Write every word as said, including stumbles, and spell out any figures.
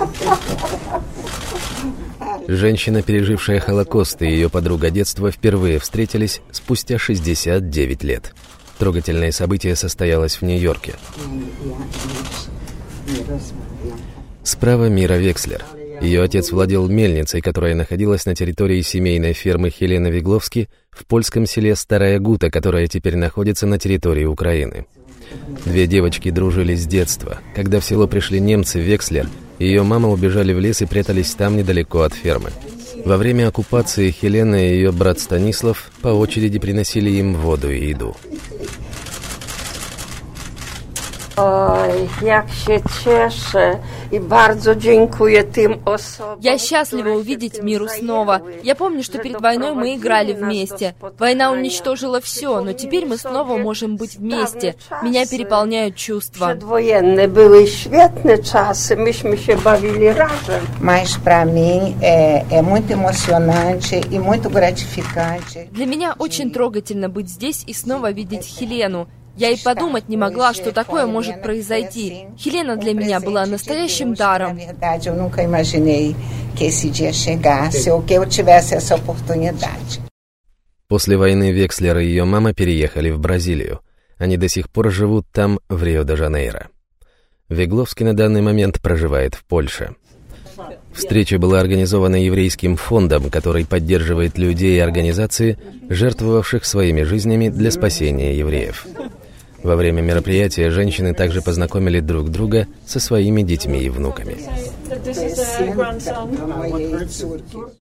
Женщина, пережившая Холокост, и ее подруга детства впервые встретились спустя шестьдесят девять лет. Трогательное событие состоялось в Нью-Йорке. Справа Мира Векслер. Ее отец владел мельницей, которая находилась на территории семейной фермы Хелены Вигловски в польском селе Старая Гута, которая теперь находится на территории Украины. Две девочки дружили с детства. Когда в село пришли немцы, Векслер и ее мама убежали в лес и прятались там недалеко от фермы. Во время оккупации Хелена и ее брат Станислав по очереди приносили им воду и еду. Ой, jak się cieszę i bardzo dziękuję tym osobom. Я счастлива увидеть Миру снова. Я помню, что перед войной мы играли вместе. Война уничтожила все, но теперь мы снова можем быть вместе. Меня переполняют чувства. Przedwojenne były świetne czasy, myśmy się bawili razem. Mas para mim é, é muito emocionante e muito gratificante. Для меня очень трогательно быть здесь и снова видеть Хелену. Я и подумать не могла, что такое может произойти. Хелена для меня была настоящим даром. После войны Векслер и ее мама переехали в Бразилию. Они до сих пор живут там, в Рио-де-Жанейро. Вигловский на данный момент проживает в Польше. Встреча была организована еврейским фондом, который поддерживает людей и организации, жертвовавших своими жизнями для спасения евреев. Во время мероприятия женщины также познакомили друг друга со своими детьми и внуками.